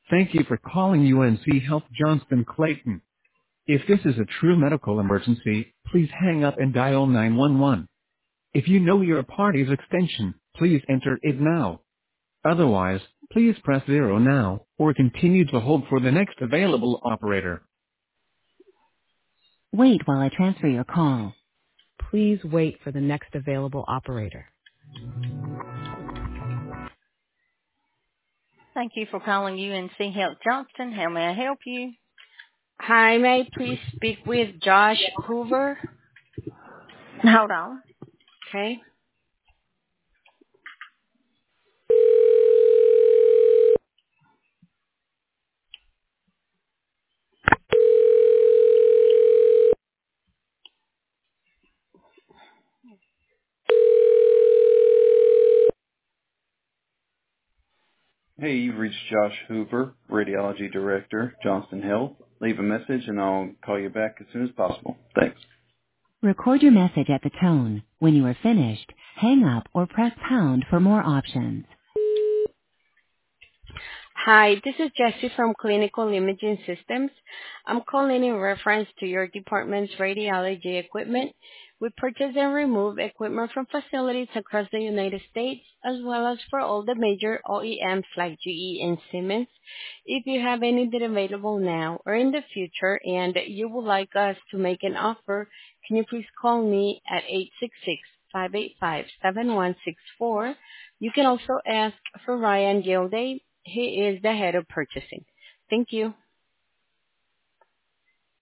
Thank you for calling UNC Health Johnston Clayton. If this is a true medical emergency, please hang up and dial 911. If you know your party's extension, please enter it now. Otherwise, please press 0 now, or continue to hold for the next available operator. Wait while I transfer your call. Please wait for the next available operator. Thank you for calling UNC Health Johnston. How may I help you? Hi, may I please speak with Josh Hoover? Hold on. Okay. Hey, you've reached Josh Hoover, Radiology Director, Johnston Health. Leave a message and I'll call you back as soon as possible. Thanks. Record your message at the tone. When you are finished, hang up or press pound for more options. Hi, this is Jessie from Clinical Imaging Systems. I'm calling in reference to your department's radiology equipment. We purchase and remove equipment from facilities across the United States, as well as for all the major OEMs like GE and Siemens. If you have anything available now or in the future and you would like us to make an offer, can you please call me at 866-585-7164. You can also ask for Ryan Gilday. He is the head of purchasing. Thank you.